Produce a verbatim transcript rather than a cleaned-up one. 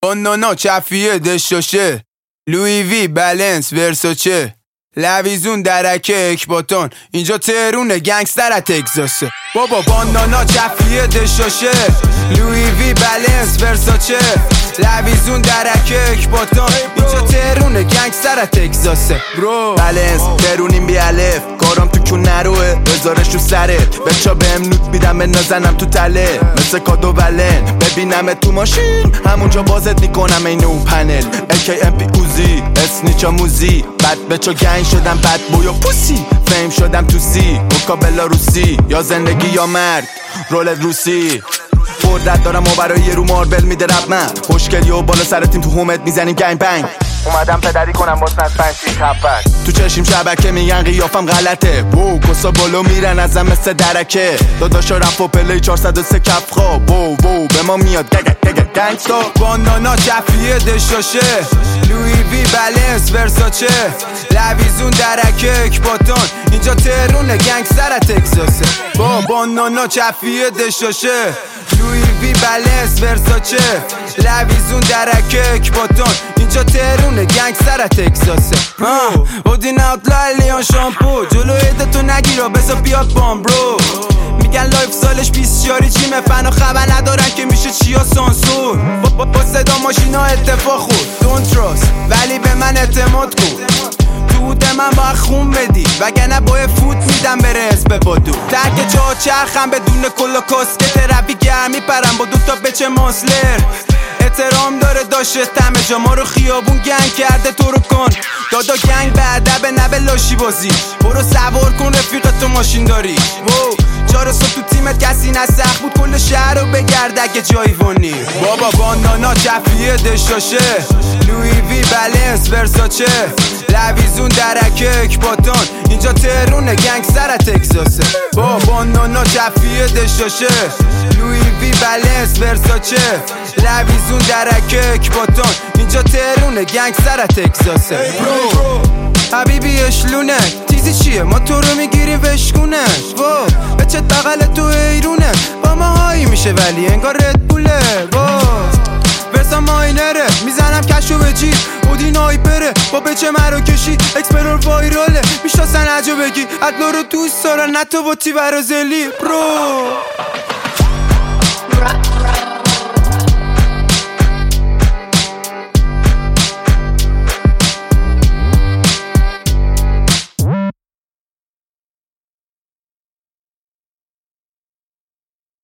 بانانا کفیه دشاشه، لوی وی بلنس ورساچه، لویزون درکه اکباتان، اینجا تهرونه گنگستر ات اگزاسه. بابا بانانا کفیه دشاشه، لوی وی بلنس ورساچه، لویزون درکه اکباتان، اینجا تهرونه گنگستر ات اگزاسه. برو بلنس تهرونیم بی الف، کارم تو کون نروه بذارش رو سرت، بچا بهم نوت میدم بنازنم تو تله مثل کادو ولن، ببینم تو ماشین همونجا بازت میکنم این اون پنل اکی ام پی اوزی اسنیچا موزی، بد بچا گنگ شدم بد بویا پوسی، فیم شدم تو سی اوکا بلاروسی، یا زندگی یا مرگ رولت روسی، قدرت دارم و برای یه رو ماربل میده رب من، خوشگلی و بالا سر تیم تو هومت میزنیم گنگ بنگ، اومدم پدری کنم واسه از پنجی تپک، تو چشیم شبکه میگن قیافم غلطه، وو کسا بالو میرن ازم مثل درکه، داداشا رپ و پلی چهارصد و سه کف خواب، وو وو به ما میاد گگ گگ گنگستا. بانانا کفیه دشاشه، لوی وی بلنس ورساچه، لویزون درکه اکباتان، اینجا تهرونه گنگستر ات اگزاسه. با بانانا کفیه دشاشه، لوی وی بلنس ورساچه، لویزون درکه اکباتان، اینجا تهرونه گنگستر ات اگزاسه. اودین اوتلای لیان شامپو، جلو عدتو نگیرا بزا بیاد بام برو، میگن لایف سالش بیست شاری چیمه، فنا خبر ندارن که میشه چیا سانسور، با, با صدا ماشینا اتفاق خود دونت تراست، ولی به من اعتماد کن، تو من باید خون بدی وگرنه باید فوت میدم بره حزب بادو، ترک جا چرخم بدون کلا کاسکت، روی گرم میپرم با دوتا بچه ماسلر، احترام داره داشته همه جا، ما رو خیابون گنگ کرده تو رو کن دادا گنگ به ادب نه به لاشی بازی، برو سوار کن رفیقت تو ماشین داری، وو چهار صبح تو تیمت کسی نسخ بود کل شهر رو بگرد اگه جایی وانی. بابا بانانا کفیه دشاشه، لوی وی بلنس ورساچه، لویزون درکه اکباتان، اینجا تهرونه گنگستر ات اگزاسه. با بانانا کفیه دشاشه، لوی وی بلنس ورساچه، لویزون درکه اکباتان، اینجا تهرونه گنگستر ات اگزاسه. برو حبیبی اشلونه تیزی چیه ما تو رو میگیریم وشکونه، وا بچه بغل تو ایرونه، با ما هایی میشه ولی انگار ردبوله، وا ورسا ماینره میزنم کشو به جیب، اودین آیپره با بچه مرو کشی، اکسپلور وایراله میشناسن عجا بگی، ادلا رو دوست دارن نه تو با تی برازلی. برو